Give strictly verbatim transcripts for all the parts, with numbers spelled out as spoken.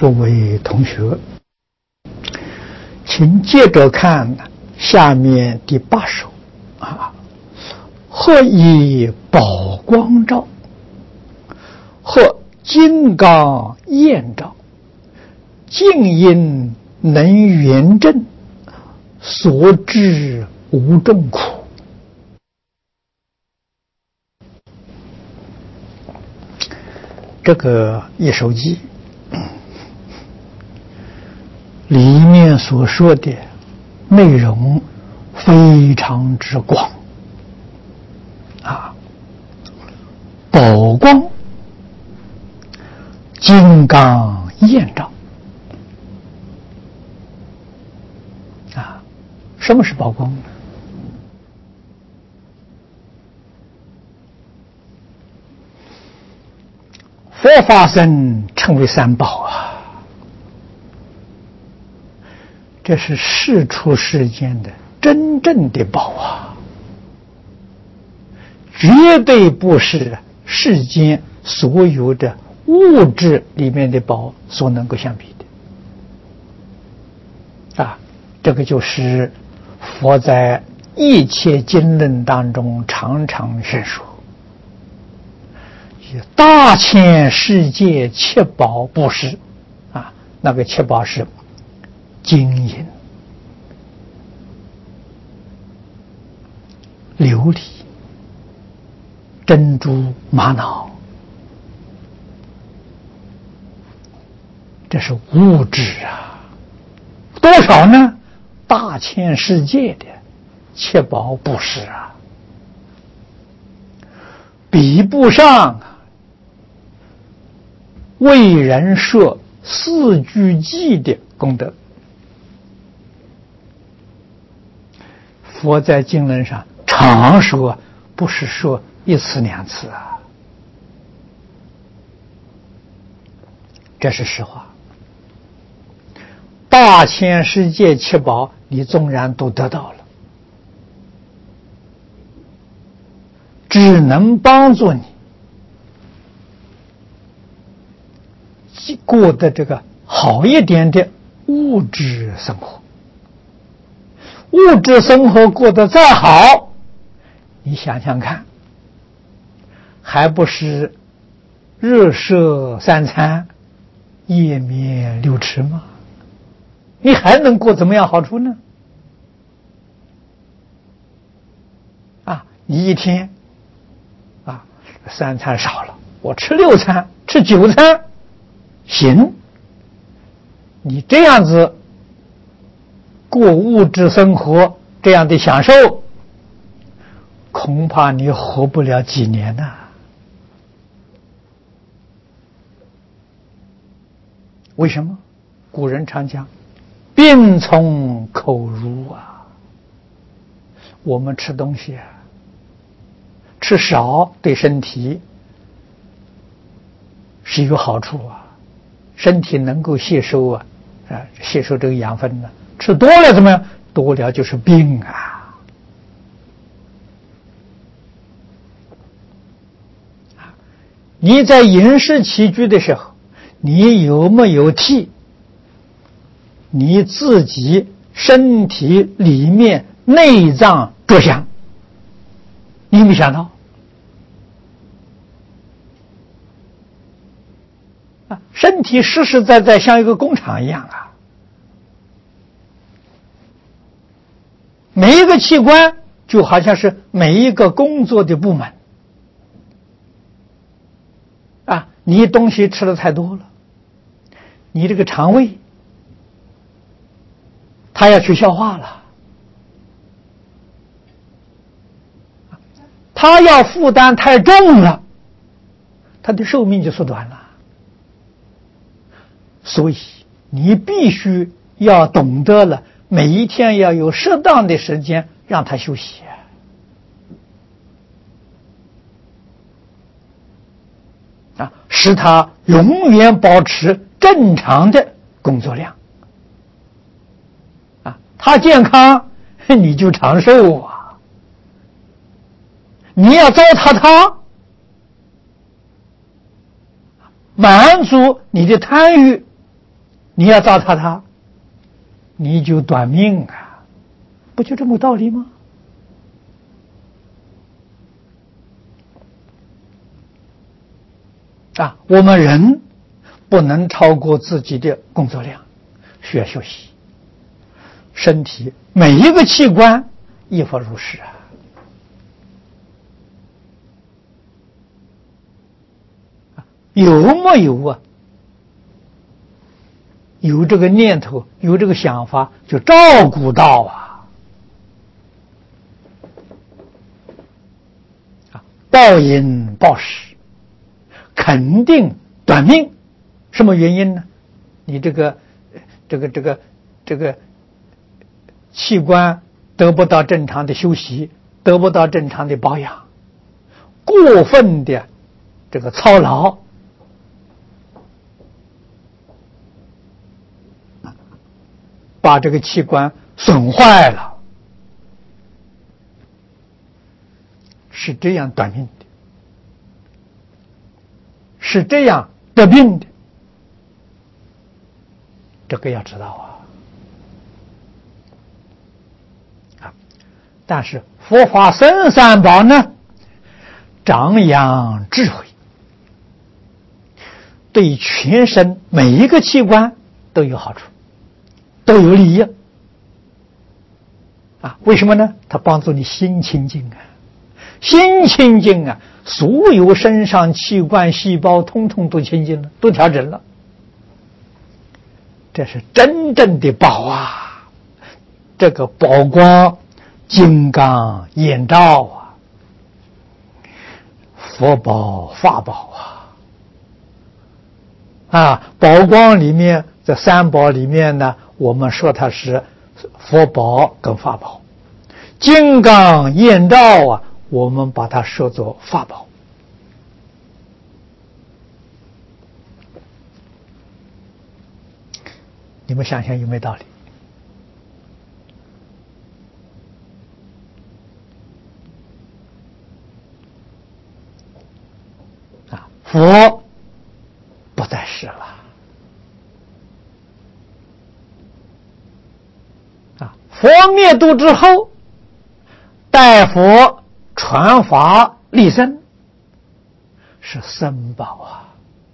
诸位同学，请接着看下面第八首啊。或以宝光照，或金刚焰照，静音能圆正，所至无众苦。这个一首偈里面所说的内容非常之广啊，宝光、金刚焰照啊，什么是宝光呢？佛法僧称为三宝啊，这是世出世间的真正的宝啊，绝对不是世间所有的物质里面的宝所能够相比的啊。这个就是佛在一切经论当中常常宣说，大千世界七宝不是啊，那个七宝是金银、琉璃、珍珠、玛瑙，这是物质啊。多少呢？大千世界的七宝不是啊，比不上为人设四句偈的功德。佛在经论上常说，不是说一次两次啊，这是实话。大千世界七宝你纵然都得到了，只能帮助你过得这个好一点的物质生活。物质生活过得再好，你想想看，还不是日摄三餐，夜眠六尺吗？你还能过怎么样好处呢？啊，你一天啊三餐少了，我吃六餐，吃九餐行。你这样子过物质生活，这样的享受，恐怕你活不了几年呐、啊。为什么？古人常讲病从口入啊。我们吃东西啊，吃少对身体是有好处啊，身体能够吸收啊，啊吸收这个养分呢。吃多了怎么样？多了就是病啊！你在饮食起居的时候，你有没有替你自己身体里面内脏着想？你有没有想到？啊，身体实实在在像一个工厂一样啊。每一个器官就好像是每一个工作的部门啊，你东西吃的太多了，你这个肠胃它要去消化了，它要负担太重了，它的寿命就缩短了。所以你必须要懂得了，每一天要有适当的时间让他休息啊，使他永远保持正常的工作量啊，他健康你就长寿啊。你要糟蹋他，满足你的贪欲， 你要糟蹋它，你就短命啊，不就这么道理吗？啊，我们人不能超过自己的工作量，需要休息。身体每一个器官亦复如是啊。有没有啊？有这个念头，有这个想法，就照顾到啊。啊，暴饮暴食，肯定短命。什么原因呢？你这个这个这个这个器官得不到正常的休息，得不到正常的保养，过分的这个操劳，把这个器官损坏了，是这样短命的，是这样得病的，这个要知道啊。啊，但是佛法僧三宝呢，长养智慧，对全身每一个器官都有好处，都有利益啊！为什么呢？它帮助你心清净啊，心清净啊，所有身上器官细胞通通都清净了，都调整了。这是真正的宝啊！这个宝光金刚眼照啊，佛宝法宝啊！啊，宝光里面这三宝里面呢，我们说它是佛宝跟法宝，金刚眼照啊，我们把它说作法宝。你们想想有没有道理？啊，佛不在世了。啊，佛灭度之后，代佛传法立身，是僧宝啊。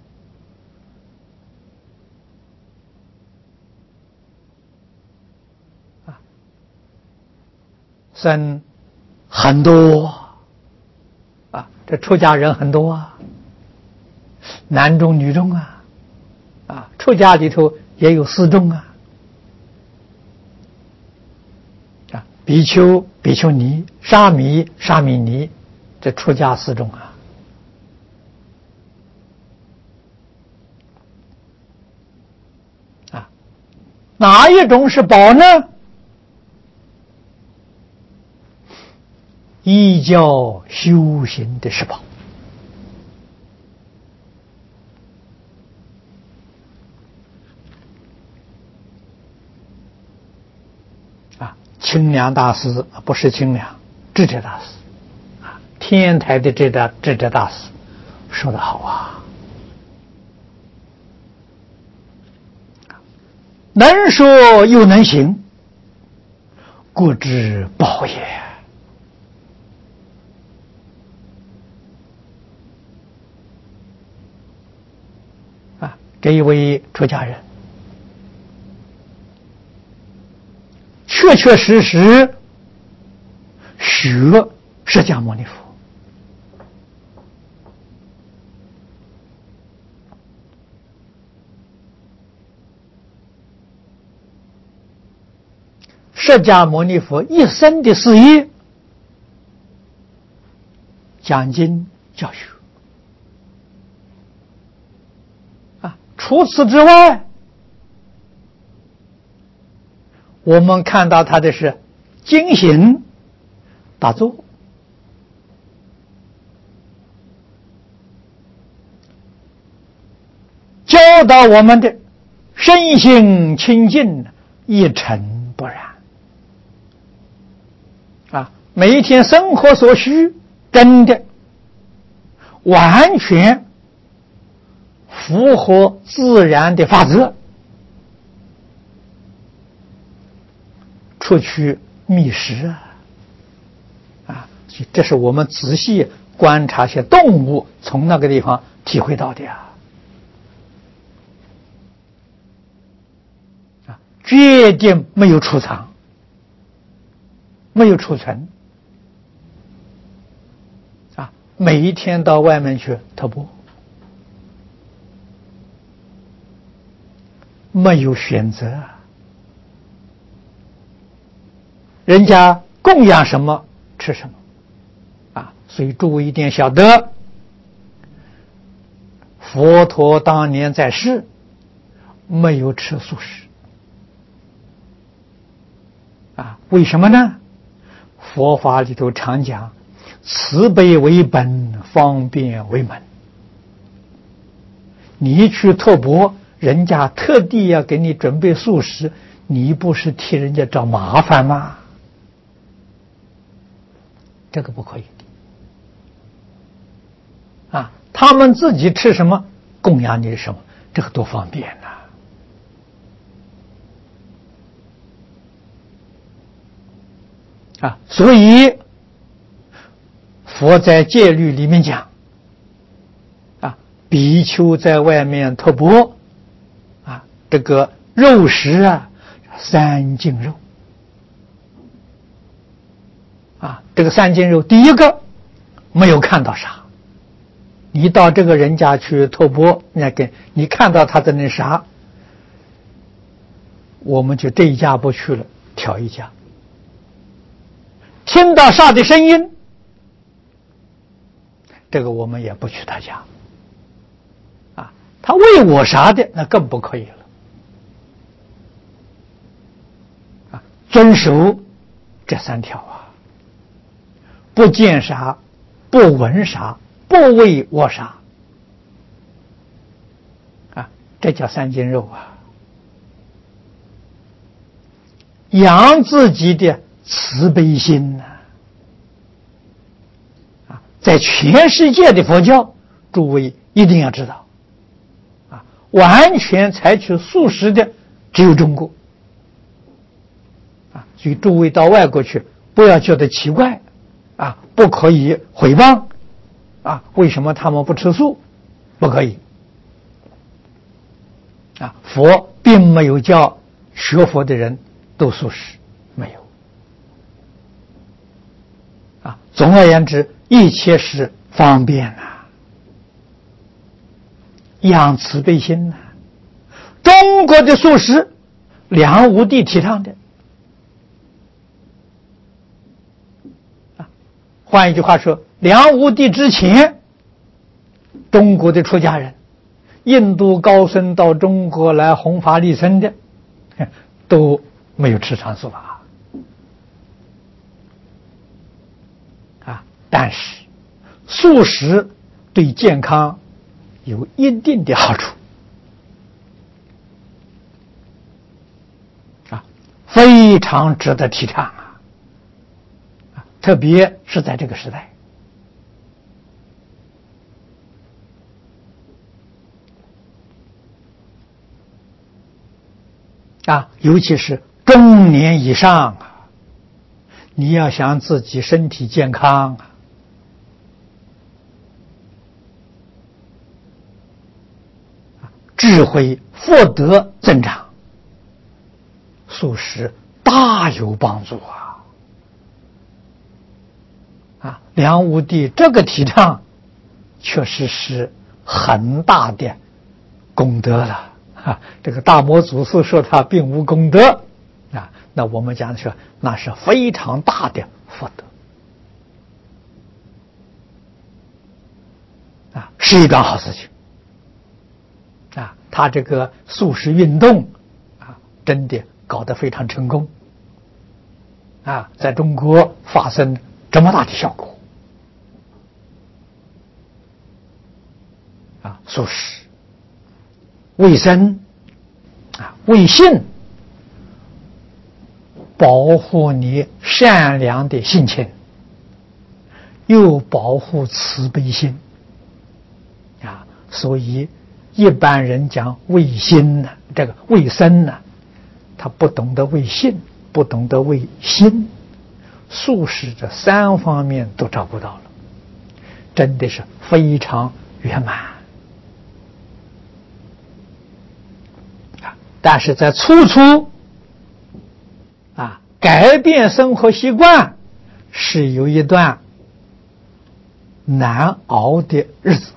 啊，僧很多啊，这出家人很多啊，男众女众啊，啊，出家里头也有四众啊。比丘、比丘尼、沙弥、沙弥尼，这出家四种啊。啊，哪一种是宝呢？依教修行的是宝。清凉大师不是清凉，智者大师啊，天台的智者智者大师说得好啊，能说又能行，故知宝也。啊，这一位出家人确确实实学释迦牟尼佛，释迦牟尼佛一生的事业，讲经教学啊，除此之外，我们看到他的是经行打坐，教导我们的身心清净，一尘不染啊！每一天生活所需，真的完全符合自然的法则出去觅食啊！啊，这是我们仔细观察些动物从那个地方体会到的呀。啊，决定没有储藏，没有储存。啊，每一天到外面去特播，没有选择。人家供养什么吃什么啊，所以诸位一定要晓得，佛陀当年在世没有吃素食啊，为什么呢？佛法里头常讲慈悲为本，方便为门。你去托钵，人家特地要给你准备素食，你不是替人家找麻烦吗？这个不可以啊！他们自己吃什么，供养你什么，这个多方便呐！啊，所以佛在戒律里面讲，啊，比丘在外面托钵，啊，这个肉食啊，三净肉。啊，这个三净肉，第一个没有看到啥，你到这个人家去托钵，那个你看到他在那啥，我们就这一家不去了，挑一家。听到啥的声音，这个我们也不去他家。啊，他喂我啥的，那更不可以了。啊，遵守这三条啊。不见啥，不闻啥，不为我啥，啊，这叫三净肉啊！养自己的慈悲心呐、啊！啊，在全世界的佛教，诸位一定要知道，啊，完全采取素食的只有中国，啊，所以诸位到外国去，不要觉得奇怪。啊，不可以毁谤啊！为什么他们不吃素？不可以啊！佛并没有叫学佛的人都素食，没有啊。总而言之，一切是方便呐、啊，养慈悲心呐、啊。中国的素食，梁武帝提倡的。换一句话说，梁武帝之前，中国的出家人，印度高僧到中国来弘法利生的，都没有吃长素法啊。但是素食对健康有一定的好处啊，非常值得提倡啊。特别是在这个时代啊，尤其是中年以上啊，你要想自己身体健康啊，智慧福德增长，素食大有帮助啊！啊，梁武帝这个提倡，确实是很大的功德了啊！这个大摩祖师说他并无功德啊，那我们讲说那是非常大的福德啊，是一桩好事情啊！他这个素食运动啊，真的搞得非常成功啊，在中国发生这么大的效果啊！素食、卫生啊、卫信，保护你善良的性情，又保护慈悲心啊！所以一般人讲卫心呢，这个卫生呢，他不懂得卫信，不不懂得为心，宿世这三方面都找不到了，真的是非常圆满啊！但是在初初啊，改变生活习惯是有一段难熬的日子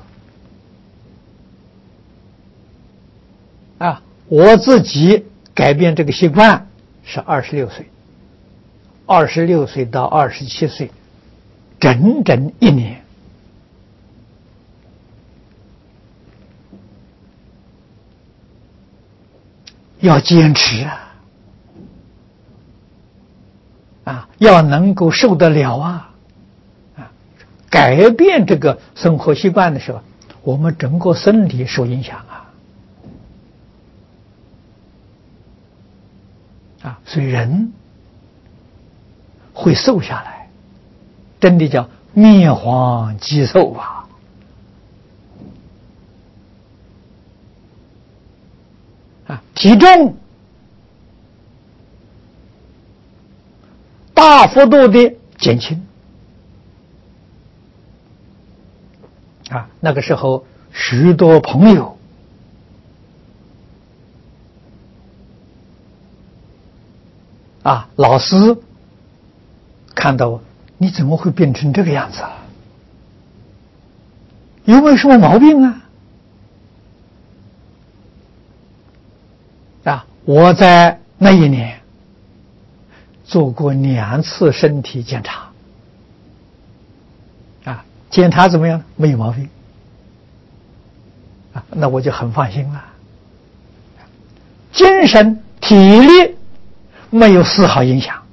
啊！我自己改变这个习惯是二十六岁，二十六岁到二十七岁，整整一年。要坚持啊！啊，要能够受得了啊！啊，改变这个生活习惯的时候，我们整个身体受影响啊！啊，所以人会瘦下来，真的叫面黄肌瘦啊！啊，体重大幅度的减轻啊！那个时候，许多朋友啊，老师看到我，你怎么会变成这个样子啊？有没有什么毛病啊？啊，我在那一年做过两次身体检查，啊，检查怎么样？没有毛病，啊，那我就很放心了。精神体力没有丝毫影响，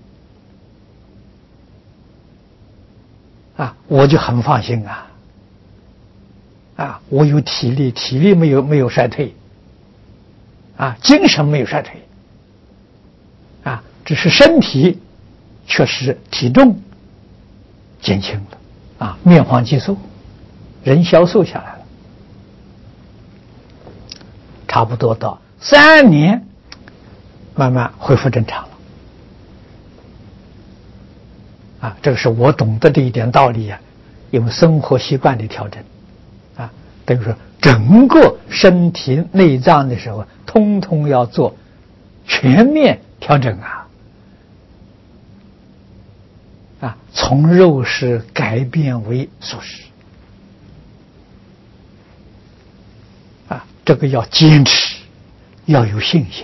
啊，我就很放心啊。啊，我有体力，体力没有没有衰退，啊，精神没有衰退，啊，只是身体确实体重减轻了，啊，面黄肌瘦，人消瘦下来了，差不多到三年，慢慢恢复正常了。啊，这个是我懂得的一点道理啊，因为生活习惯的调整，啊，等于说整个身体内脏的时候，通通要做全面调整啊，啊，从肉食改变为素食，啊，这个要坚持，要有信心。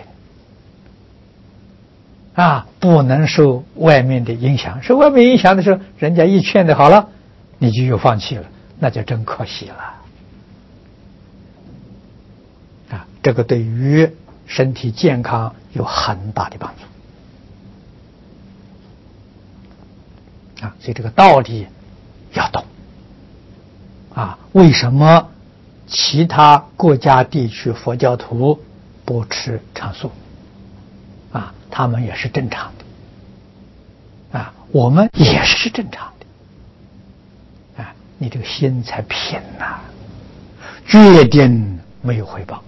啊，不能受外面的影响，受外面影响的时候，人家一劝的好了，你就又放弃了，那就真可惜了。啊，这个对于身体健康有很大的帮助。啊，所以这个道理要懂。啊，为什么其他国家地区佛教徒不吃长素？啊，他们也是正常的，啊，我们也是正常的，啊，你这个心才平呐，决定没有回报，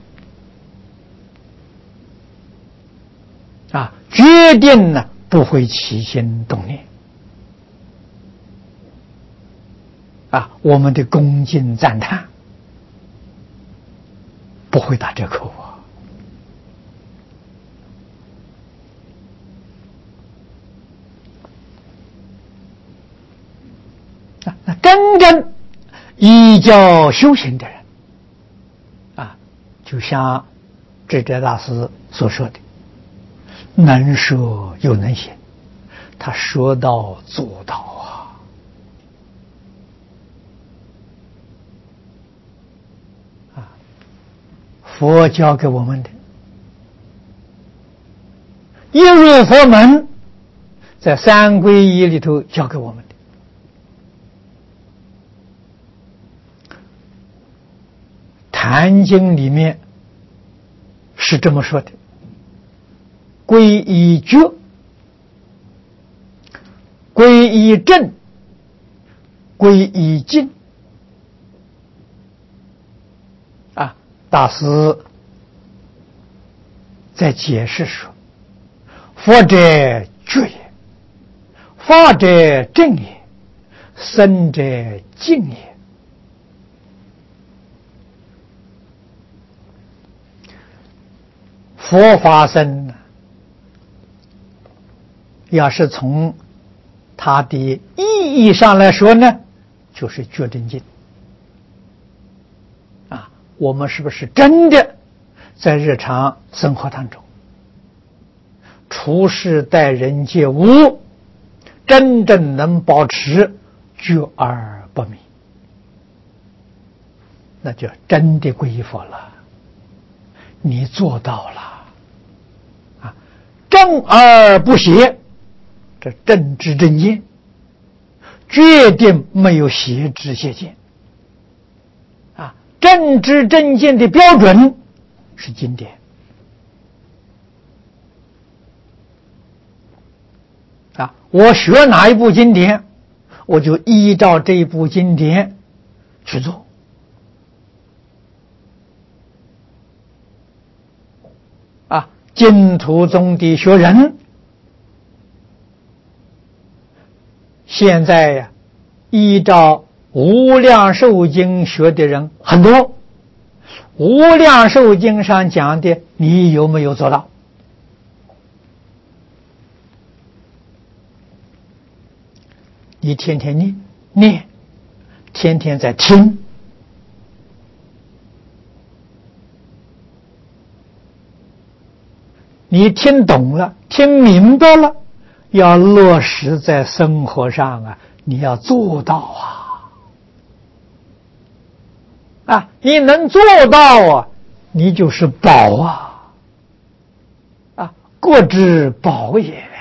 啊，决定呢不会起心动念，啊，我们的恭敬赞叹不会打折扣啊。那真正依教修行的人啊，就像智者大师所说的，能说又能行，他说到做到啊！啊，佛教给我们的一入佛门，在三皈依里头教给我们的。坛经里面是这么说的：皈依觉，皈依正，皈依净。啊，大师在解释说， 佛者觉也，法者正也，僧者净也。佛法僧要是从它的意义上来说呢，就是觉真经啊。我们是不是真的在日常生活当中处事待人接物，真正能保持觉而不迷，那就真的皈依佛了。你做到了啊，正而不邪，这正知正见，决定没有邪知邪见啊。正知正见的标准是经典啊，我学哪一部经典，我就依照这一部经典去做啊。净土宗的学人现在呀，依照无量寿经学的人很多，无量寿经上讲的，你有没有做到？你天天念念，天天在听，你听懂了，听明白了，要落实在生活上啊，你要做到啊！啊，你能做到啊，你就是宝啊！啊，国之宝也了。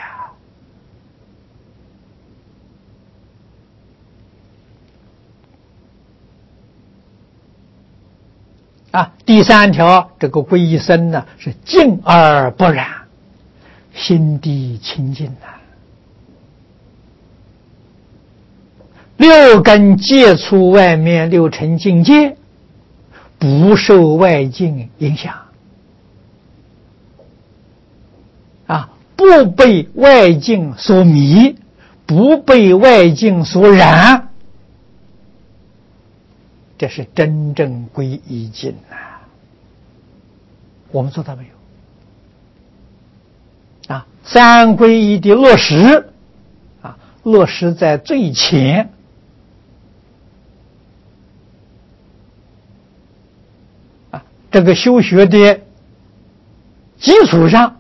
啊，第三条，这个皈依僧呢是净而不染，心地清净呐、啊。六根接触外面六尘境界，不受外境影响啊，不被外境所迷，不被外境所染。这是真正皈依境啊！我们做到没有？啊，三皈依的落实啊，落实在最前啊，这个修学的基础上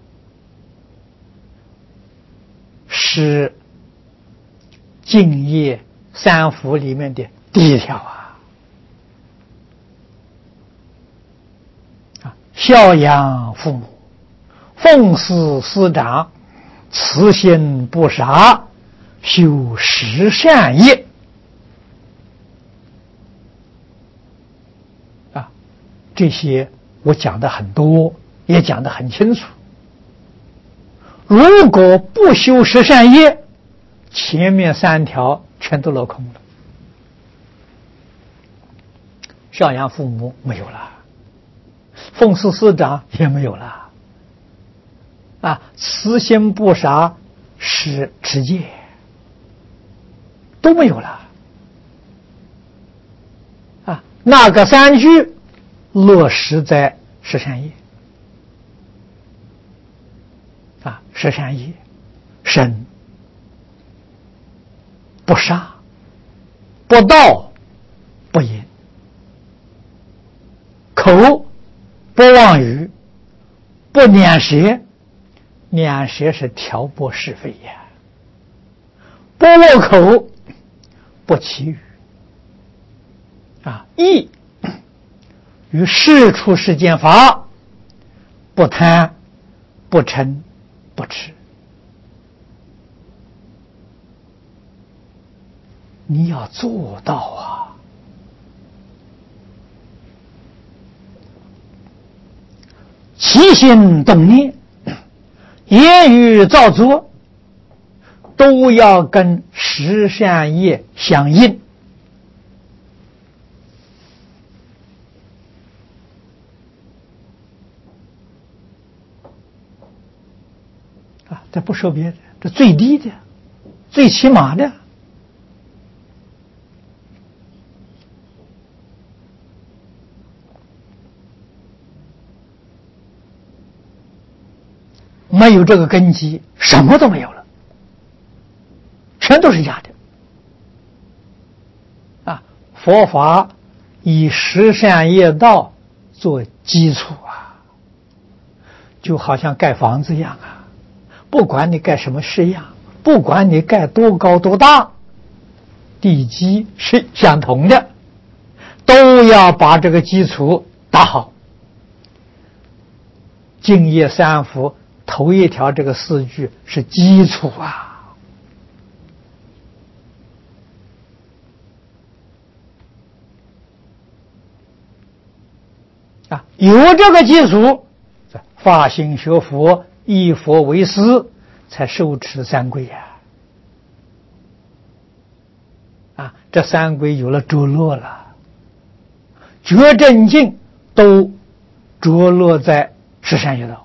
是净业三福里面的第一条啊。孝养父母，奉事师长，慈心不杀，修十善业啊，这些我讲的很多，也讲得很清楚。如果不修十善业，前面三条全都落空了。孝养父母没有了，奉事师长也没有了，啊，慈心不杀是持戒都没有了，啊，那个三句落实在十善业，啊，十善业，身不杀，不盗，不淫，口不妄语，不念舌，念舌是挑拨是非呀，不恶口，不绮语，啊，意与世出世间法，不贪，不嗔，不痴。你要做到啊！起心动念，言语造作，都要跟十善业相应。 啊，这不说别的，这最低的、最起码的。没有这个根基，什么都没有了，全都是假的。啊，佛法以十善业道做基础啊，就好像盖房子一样啊，不管你盖什么式样，不管你盖多高多大，地基是相同的，都要把这个基础打好。净业三福头一条这个四句是基础啊，啊，有这个基础，发心学佛，以佛为师，才受持三皈呀。啊，这三皈有了着落了，觉正境都着落在十善业道。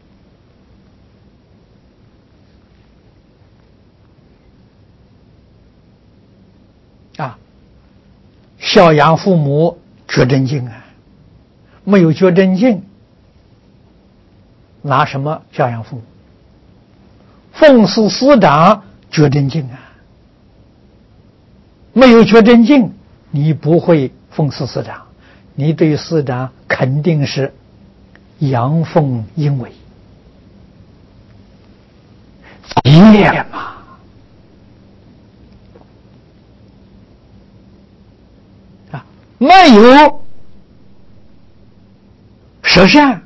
啊，孝养父母觉正境啊，没有觉正境，拿什么孝养父母？奉事师长觉正境啊，没有觉正境，你不会奉事师长，你对师长肯定是阳奉阴违，业嘛。啊，没有十善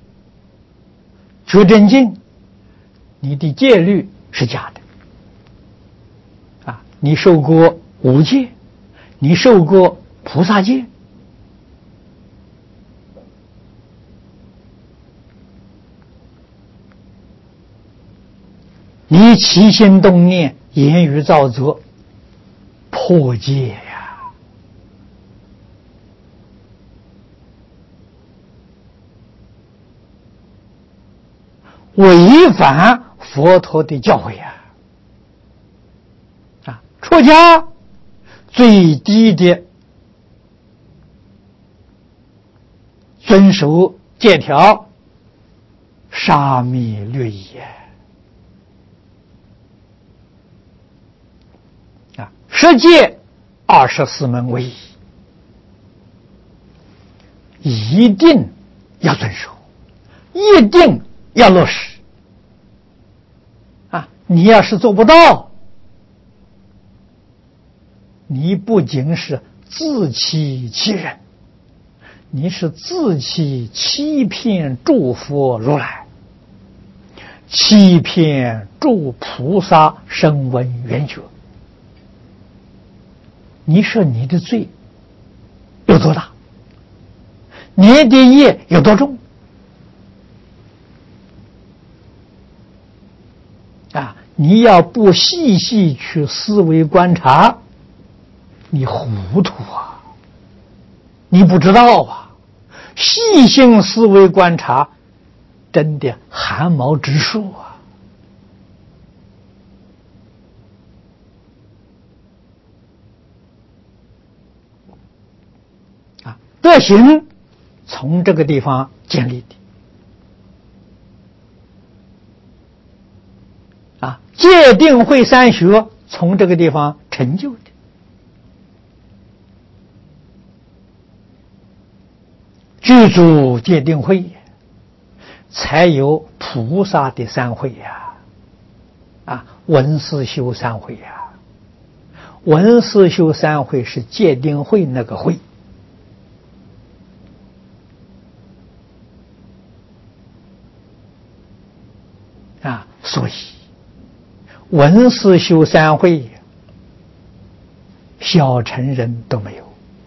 觉正境，你的戒律是假的。啊，你受过五戒，你受过菩萨戒，你起心动念、言语造作，破戒呀！违反佛陀的教诲呀！啊，出家最低的遵守戒条，沙弥律仪啊，十戒二十四门为一，一定要遵守，一定要落实啊！你要是做不到，你不仅是自欺欺人，你是自欺欺骗诸佛如来，欺骗诸菩萨声闻缘觉。你说你的罪有多大？你的业有多重？啊！你要不细细去思维观察，你糊涂啊！你不知道啊！细心思维观察，真的汗毛直竖啊！啊，德行从这个地方建立的。啊，戒定慧三学从这个地方成就的。具足戒定慧，才有菩萨的三慧呀！啊，闻思修三慧呀！闻思修三慧是戒定慧那个慧。啊，所以闻思修三慧，小乘人都没有。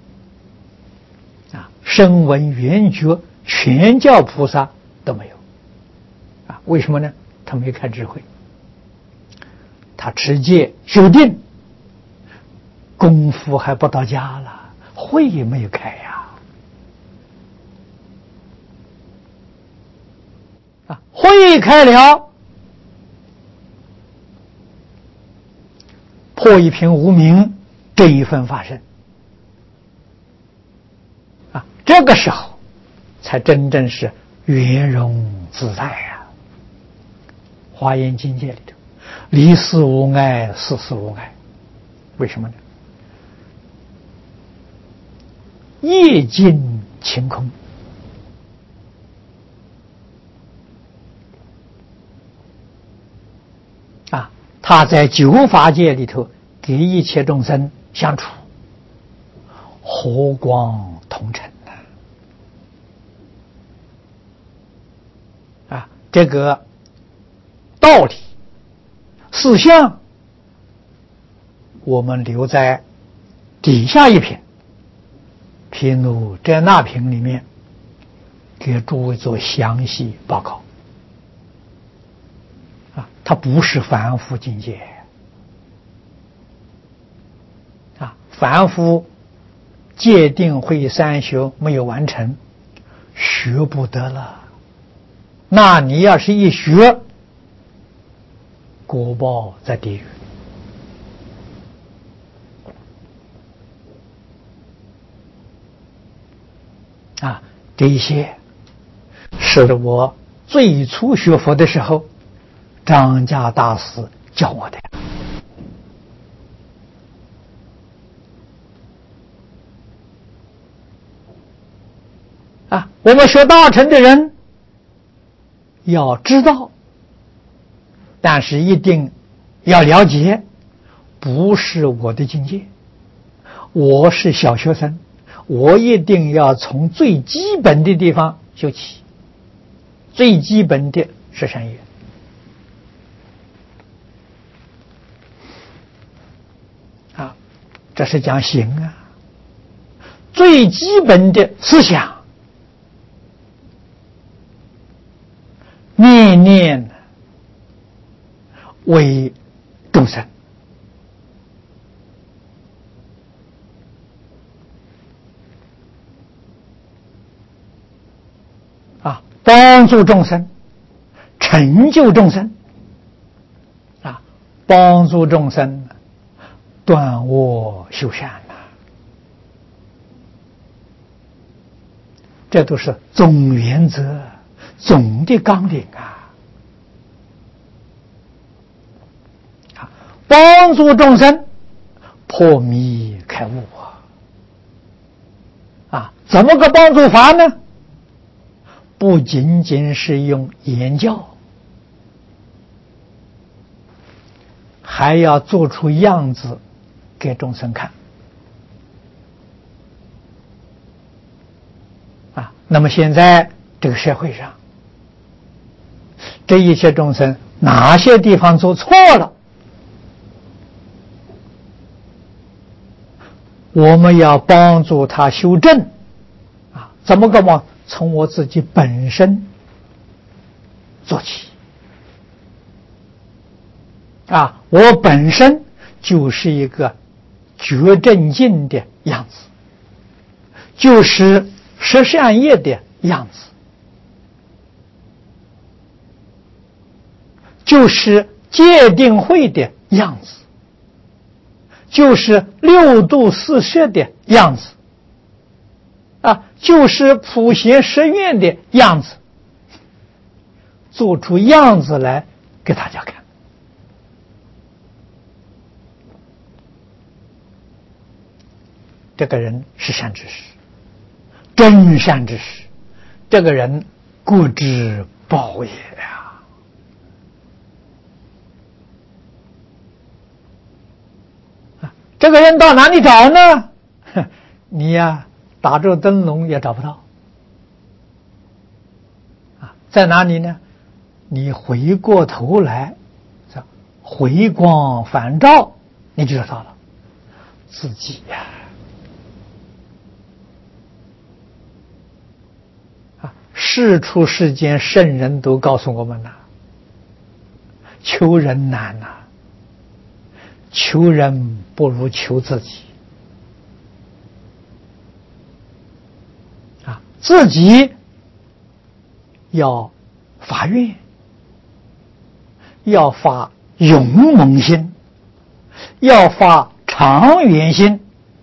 啊，声闻缘觉全教菩萨都没有。啊，为什么呢？他没开智慧，他持戒修定，功夫还不到家了，慧也没有开呀。啊，慧开了， 破一品无明这一份法身啊，这个时候才真正是圆融自在呀、啊。华严经界里头，离事无碍，事事无碍。为什么呢？业尽晴空。啊，他在九法界里头给一切众生相处，和光同尘啊！啊，这个道理、事项，我们留在底下一品《毗卢遮那品》里面，给诸位做详细报告。啊，它不是凡夫境界啊，凡夫戒定慧三学没有完成，学不得了。那你要是一学，果报在地狱啊！这一些是我最初学佛的时候，张家大师教我的。啊，我们学大乘的人要知道，但是一定要了解，不是我的境界，我是小学生，我一定要从最基本的地方修起，最基本的是善业。啊，这是讲行啊，最基本的思想，念念为众生啊，帮助众生，成就众生啊，帮助众生断恶修善呐、啊，这都是总原则、总的纲领啊。帮助众生破迷开悟啊！啊，怎么个帮助法呢？不仅仅是用言教，还要做出样子给众生看啊！那么现在这个社会上，这一切众生哪些地方做错了？我们要帮助他修正啊！怎么个嘛？从我自己本身做起啊！我本身就是一个觉正境的样子，就是十善业的样子，就是戒定慧的样子，就是六度四摄的样子啊，就是普贤十愿的样子，做出样子来给大家看。这个人是善知识，真善知识，这个人国之宝也呀、啊！这个人到哪里找呢？你呀，打着灯笼也找不到啊！在哪里呢？你回过头来，回光返照，你就知道了，自己呀、啊！世出世间圣人都告诉我们了，求人难呐、啊，求人不如求自己啊！自己要发愿，要发勇猛心， 要发长远心。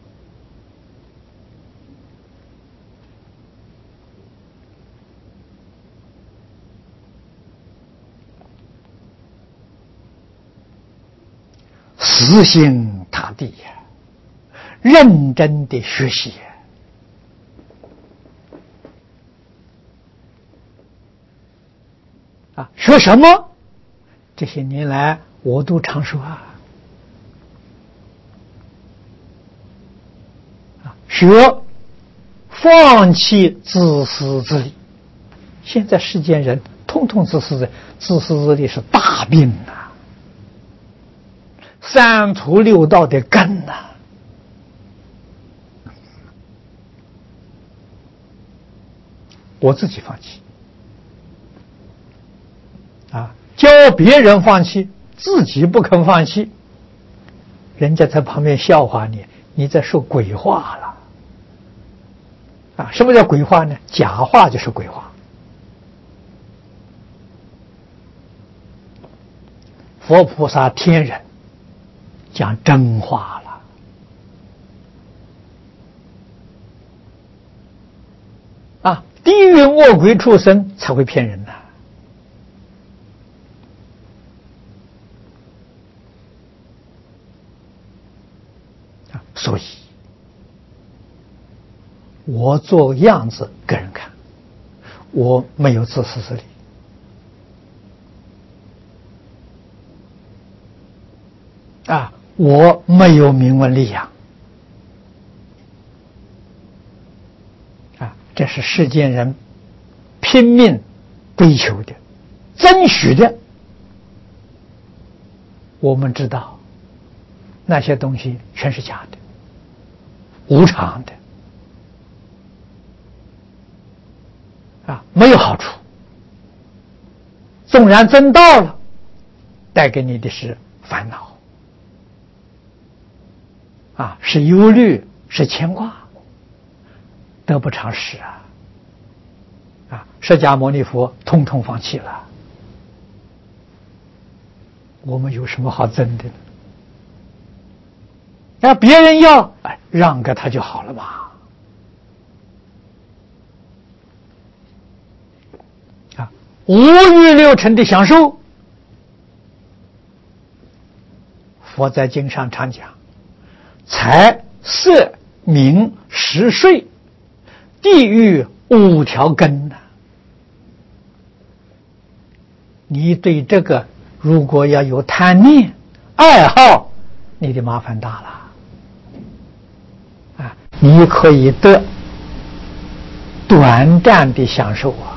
死心塌地呀，认真的学习啊！学什么？这些年来我都常说啊，啊，学放弃自私自利。现在世间人通通自私自利，自私自利是大病呐、啊，三途六道的根呐、啊。我自己放弃啊，教别人放弃，自己不肯放弃，人家在旁边笑话你，你在说鬼话了啊！什么叫鬼话呢？假话就是鬼话。佛菩萨天人讲真话了啊！地狱恶鬼畜生才会骗人呐、啊！所以，我做样子给人看，我没有自私自利啊，我没有名闻利养啊，这是世间人拼命追求的、争取的。我们知道，那些东西全是假的、无常的啊，没有好处。纵然真到了，带给你的是烦恼啊，是忧虑，是牵挂，得不偿失啊！啊，释迦牟尼佛通通放弃了，我们有什么好争的呢？那别人要，哎，让给他就好了嘛。啊，五欲六尘的享受，佛在经上常讲。财色名食睡，地狱五条根呐、啊。你对这个如果要有贪念、爱好，你的麻烦大了啊！你可以得短暂的享受啊，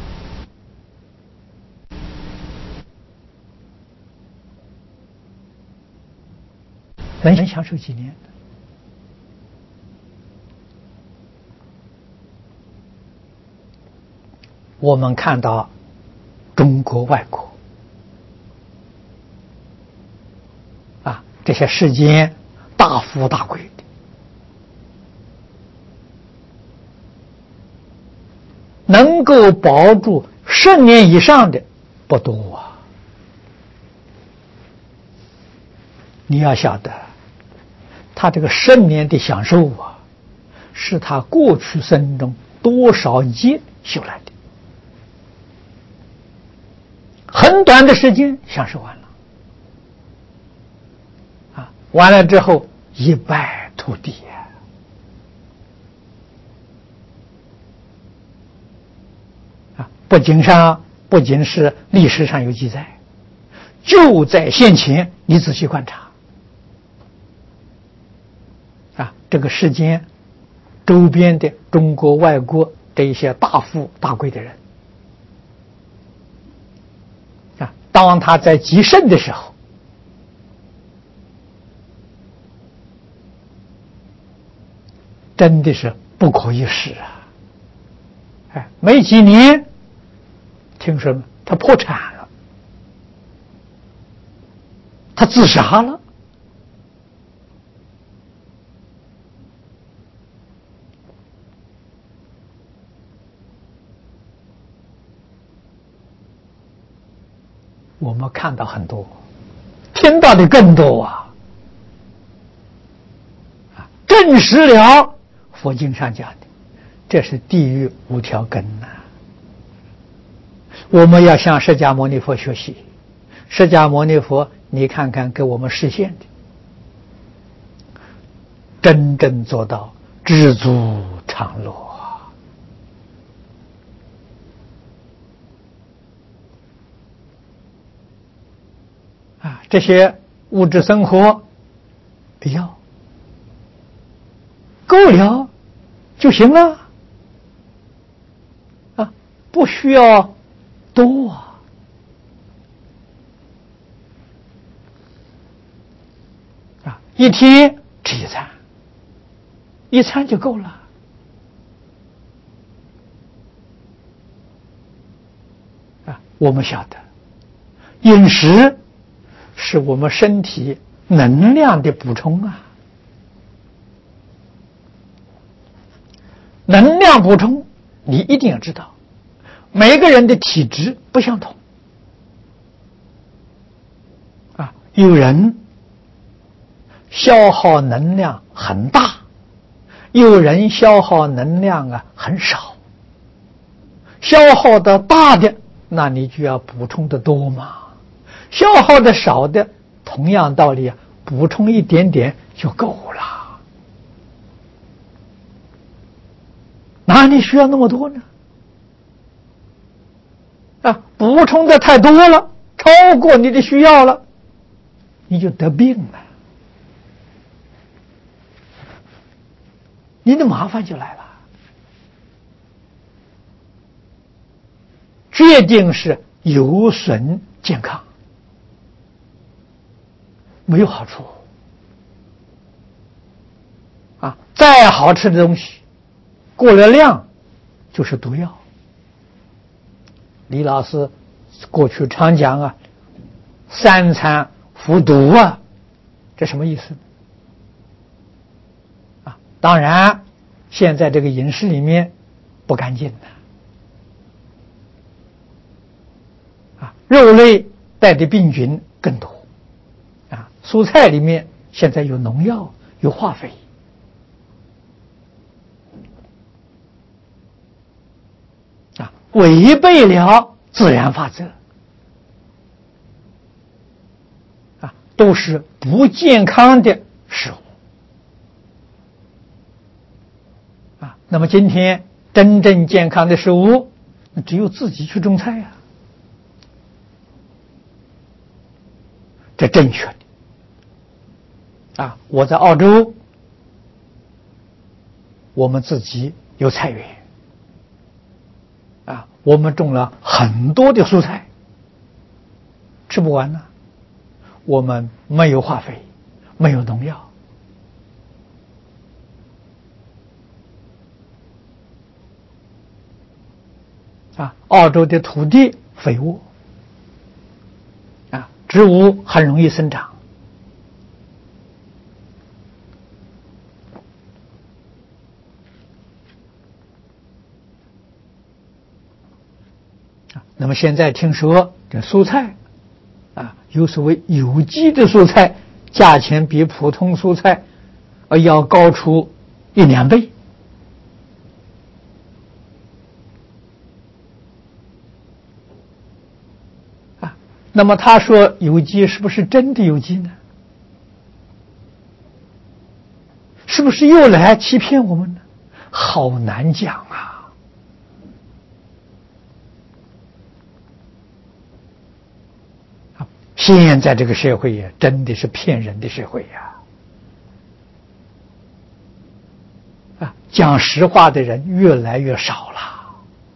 能能享受几年？我们看到中国外国啊，这些世间大富大贵的，能够保住十年以上的不多啊。你要晓得，他这个十年的享受啊，是他过去生中多少劫修来的。很短的时间享受完了，啊，完了之后一败涂地啊！不仅上，不仅是历史上有记载，就在现前，你仔细观察，啊，这个世间周边的中国、外国这一些大富大贵的人。当他在极盛的时候，真的是不可一世啊！哎，没几年，听说他破产了，他自杀了。我们看到很多，听到的更多啊！ 证实了佛经上讲的，这是地狱五条根呐、啊。我们要向释迦牟尼佛学习，释迦牟尼佛，你看看给我们实现的，真正做到知足常乐啊！这些物质生活不要，够了就行了啊，不需要多啊。啊，一天吃一餐，一餐就够了。啊，我们晓得，饮食是我们身体能量的补充啊。能量补充，你一定要知道，每个人的体质不相同啊，有人消耗能量很大，有人消耗能量啊很少。消耗的大的，那你就要补充的多嘛；消耗的少的，同样道理啊，补充一点点就够了。哪里需要那么多呢？啊，补充的太多了，超过你的需要了，你就得病了，你的麻烦就来了。决定是有损健康，没有好处啊！再好吃的东西，过了量就是毒药。李老师过去常讲啊，三餐服毒啊，这什么意思啊？当然，现在这个饮食里面不干净的啊，肉类带的病菌更多啊，蔬菜里面现在有农药，有化肥。啊，违背了自然法则啊，都是不健康的食物啊。那么今天真正健康的食物，那只有自己去种菜呀、啊，这正确的啊。我在澳洲，我们自己有菜园。啊，我们种了很多的蔬菜，吃不完呢。我们没有化肥，没有农药，啊，澳洲的土地肥沃，啊，植物很容易生长。那么现在听说这蔬菜啊，有所谓有机的蔬菜，价钱比普通蔬菜呃要高出一两倍啊。那么他说有机是不是真的有机呢？是不是又来欺骗我们呢？好难讲啊。现在这个社会呀，真的是骗人的社会呀！啊，讲实话的人越来越少了，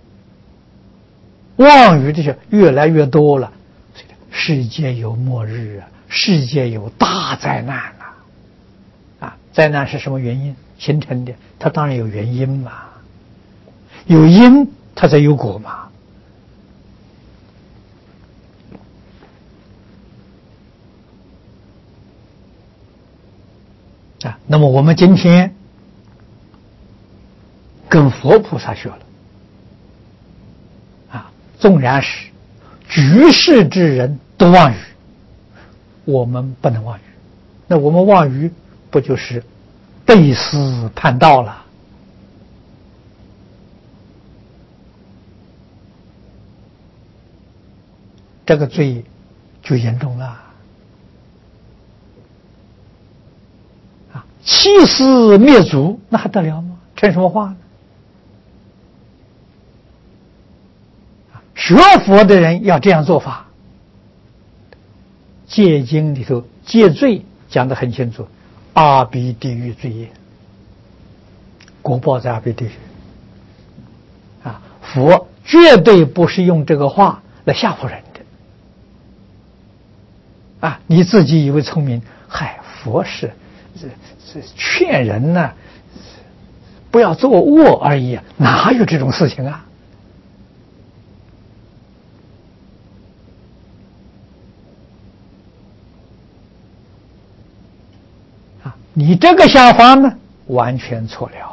妄语的就越来越多了。世界有末日啊，世界有大灾难啊！啊，灾难是什么原因形成的？它当然有原因嘛，有因它才有果嘛。啊，那么我们今天跟佛菩萨学了啊，纵然是居士之人都妄语，我们不能妄语。那我们妄语不就是背师叛道了。这个罪就严重了啊！欺师灭祖，那还得了吗？成什么话呢？学佛的人要这样做法。戒经里头戒罪讲得很清楚，阿鼻地狱罪业，果报在阿鼻地狱啊！佛绝对不是用这个话来吓唬人的啊！你自己以为聪明，嗨，佛是这这劝人呢，不要做恶而已，哪有这种事情啊？你这个想法呢，完全错了。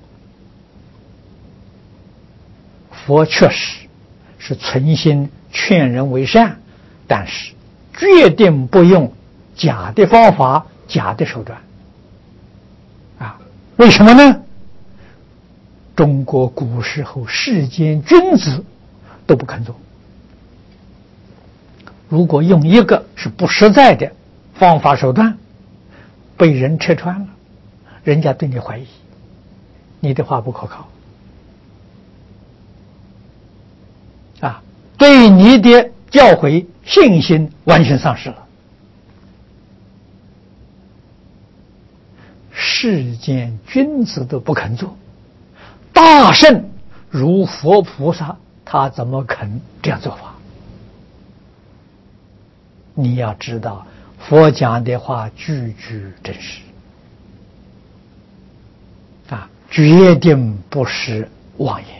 佛确实是存心劝人为善，但是决定不用假的方法、假的手段。啊，为什么呢？中国古时候世间君子都不肯做。如果用一个是不实在的方法手段，被人拆穿了，人家对你怀疑，你的话不可靠啊，对你的教诲信心完全丧失了。世间君子都不肯做，大圣如佛菩萨，他怎么肯这样做法？你要知道，佛讲的话句句真实啊，决定不是妄言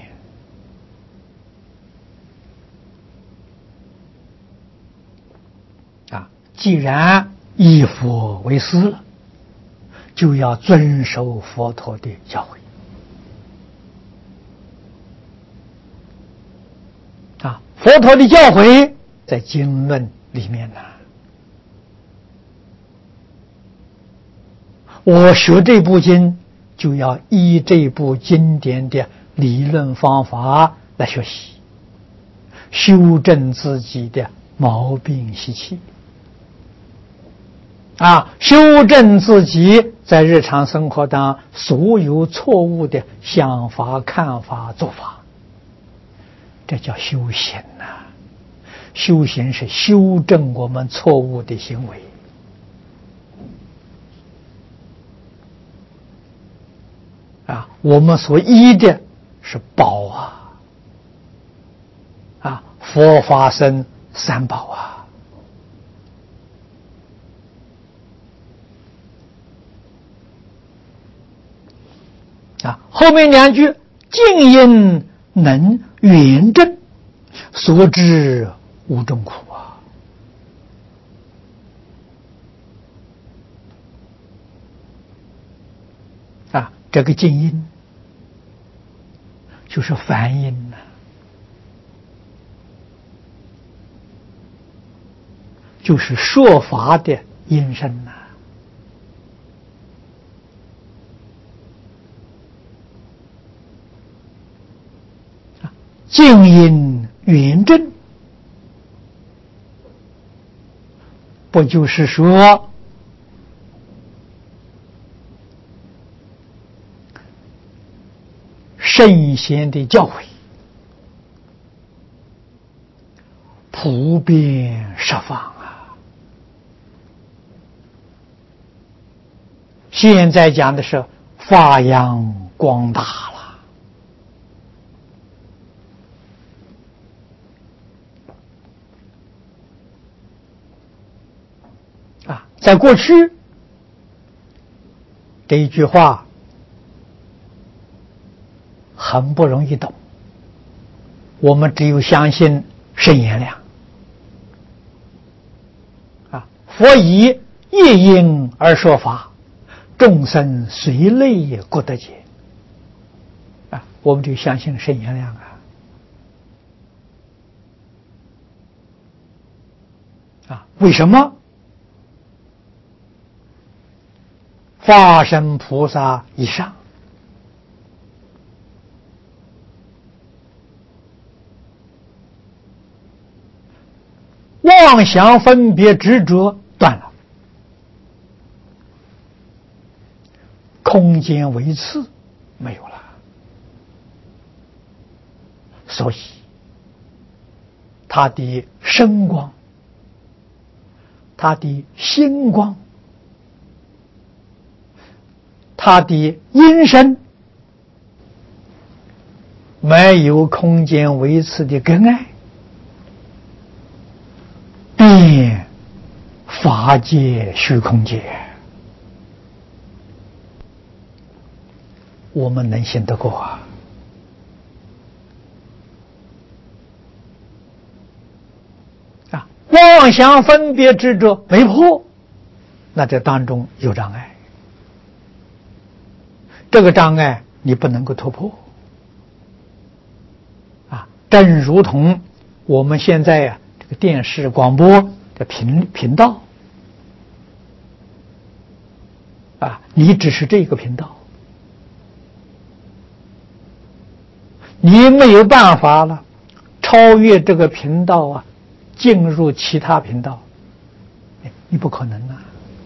啊！既然以佛为师了，就要遵守佛陀的教诲啊！佛陀的教诲在经论里面呢。我学这部经，就要依这部经典的理论方法来学习，修正自己的毛病习气啊，修正自己在日常生活当所有错误的想法、看法、做法，这叫修行呐、啊！修行是修正我们错误的行为。啊，我们所依的是宝啊，啊，佛法僧三宝啊，啊，后面两句静因能圆正，所知无众苦啊，啊，这个静音就是梵音呐、啊，就是说法的音声呐、啊。静音圆正，不就是说圣贤的教诲普遍十方啊！现在讲的是发扬光大了啊！在过去这一句话很不容易懂，我们只有相信圣言量啊，佛以一因而说法，众生随类各得解啊，我们就相信圣言量啊啊！为什么？ 法身菩萨以上。妄想分别执着断了，空间维次没有了，所以他的身光，他的心光，他的音声，没有空间维次的根爱，变法界虚空界，我们能信得过啊？啊，妄想分别执着没破，那这当中有障碍，这个障碍你不能够突破啊！正如同我们现在啊，这个电视广播的频频道啊，你只是这个频道，你没有办法了超越这个频道啊，进入其他频道，你不可能啊！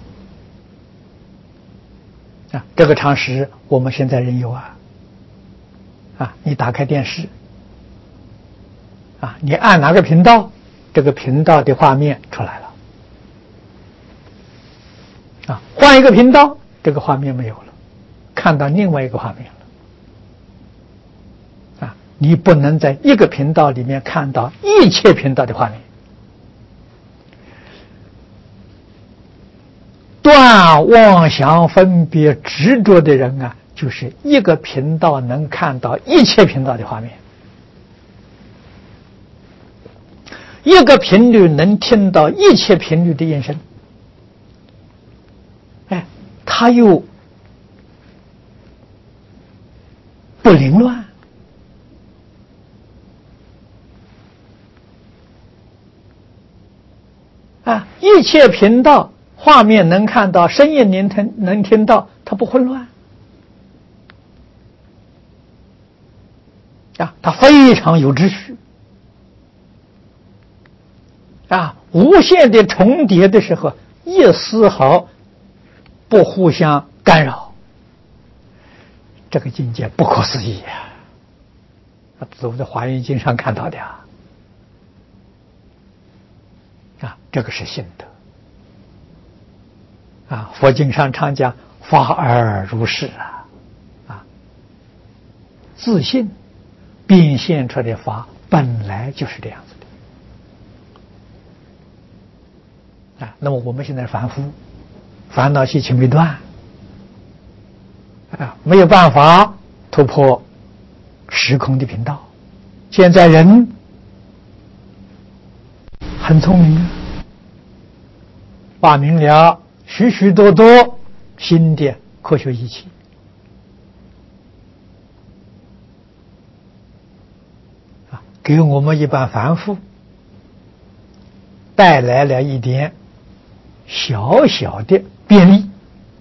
啊，这个常识我们现在人有啊。啊，你打开电视，啊，你按哪个频道，这个频道的画面出来了。啊，换一个频道，这个画面没有了，看到另外一个画面了。啊，你不能在一个频道里面看到一切频道的画面。断妄想分别执着的人啊，就是一个频道能看到一切频道的画面，一个频率能听到一切频率的音声。哎，他又不凌乱啊，一切频道画面能看到，声音能听能听到，它不混乱啊，它非常有秩序啊，无限的重叠的时候，一丝毫不互相干扰，这个境界不可思议啊！这我在《华严经》上看到的啊，啊，这个是心得。啊，佛经上常讲法而如是啊，啊，自信变现出来的法本来就是这样子的啊。那么我们现在凡夫烦恼习气没断啊，没有办法突破时空的频道。现在人很聪明啊，发明了许许多多新的科学仪器啊，给我们一般凡夫带来了一点小小的便利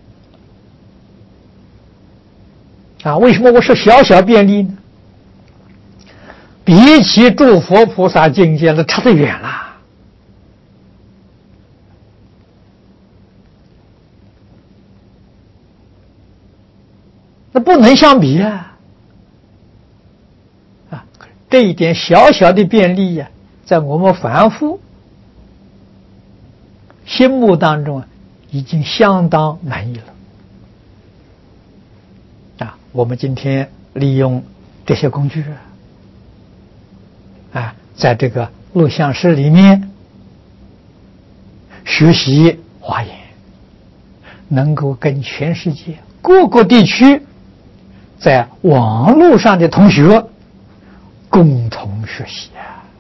啊。为什么我说小小便利呢？比起诸佛菩萨境界了，差得远了。那不能相比啊！啊，这一点小小的便利呀、啊，在我们凡夫心目当中啊，已经相当满意了。啊，我们今天利用这些工具啊，在这个录像室里面学习华严，能够跟全世界各个地区在网络上的同学共同学习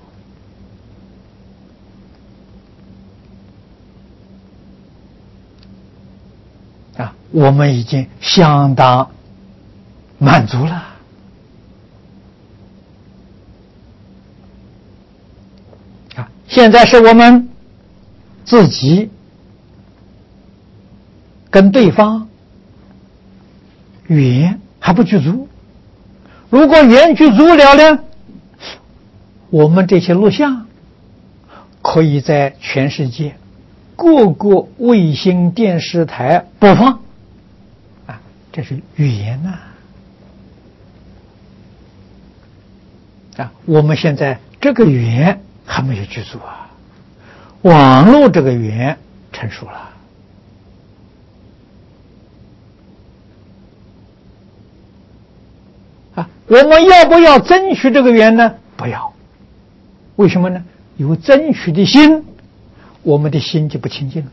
啊！啊，我们已经相当满足了啊！现在是我们自己跟对方缘还不具足。如果缘具足了呢，我们这些录像可以在全世界各个卫星电视台播放啊，这是缘呐！啊，我们现在这个缘还没有具足啊，网络这个缘成熟了。啊，我们要不要争取这个缘呢？不要。为什么呢？有争取的心，我们的心就不清净了。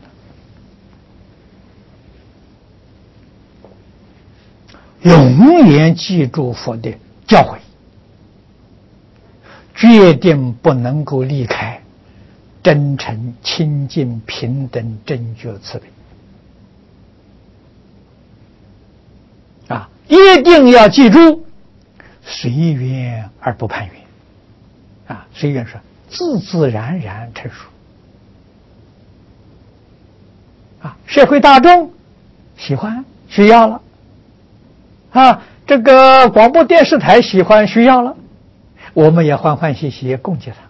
永远记住佛的教诲，决定不能够离开真诚、清净、平等、正觉、慈悲。啊，一定要记住，随缘而不攀缘。啊，随缘说自自然然成熟。啊，社会大众喜欢需要了，啊，这个广播电视台喜欢需要了，我们也欢欢喜喜供给他，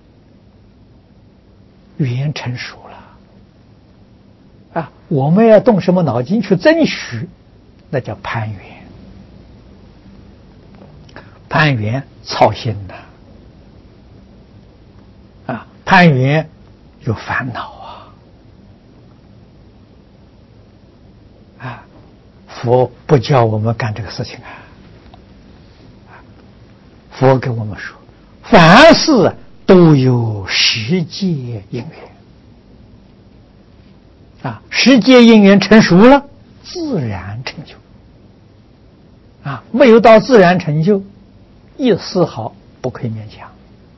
语言成熟了。啊，我们要动什么脑筋去争取，那叫攀缘。攀缘操心的。啊，攀缘有烦恼啊！啊，佛不叫我们干这个事情啊！佛跟我们说，凡事都有时节因缘啊，时节因缘成熟了，自然成就。啊，没有到自然成就，一丝毫不可以勉强。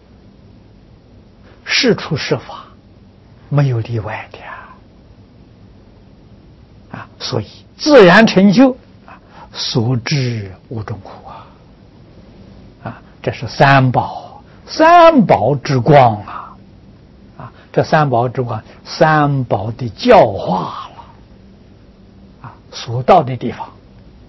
是处是法，没有例外的啊！啊，所以自然成就啊，所知无众苦啊！啊，这是三宝，三宝之光啊！啊，这三宝之光，三宝的教化了啊，所到的地方，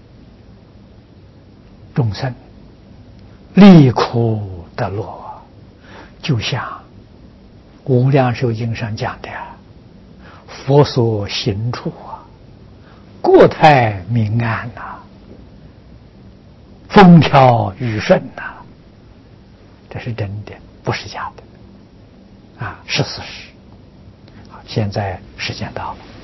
众生离苦得乐，就像无量寿经上讲的呀，佛所行处啊，国泰民安呐、啊，风调雨顺呐、啊，这是真的，不是假的，啊，是事实。好，现在时间到了。